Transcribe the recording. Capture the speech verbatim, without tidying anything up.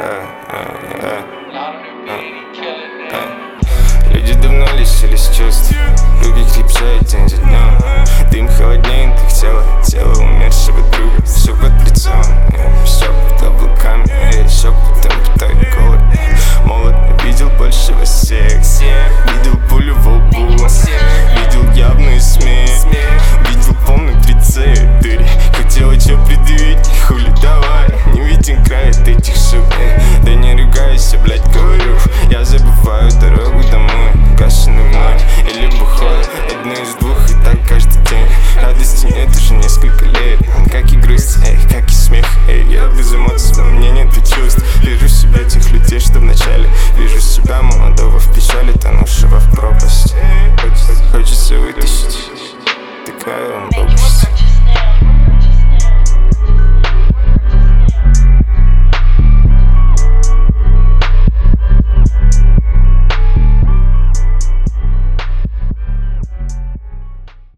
Люди давно лишились чувств, руки крепчают день за днем. Дым холоднее их тела, тело умершего друга. Все под прицелом, все под облаками, еще потом питает голод. Молод видел большего всех, видел пулю в лбу, видел явную смерть, видел полный прицеп дыри. Хотела че предъявить, хули давай, не виден край от этих шуб. Да не ругайся, блять, говорю, я забываю дорогу домой. Гашеный море или бухой, одно из двух и так каждый день. Радости нет уже несколько лет, как и грусть, эй, как и смех, эй. Я без эмоций, но мне нет чувств. Вижу в себя тех людей, что вначале. Вижу себя молодого в печали, тонувшего в пропасть. Хочется вытащить, такая он был.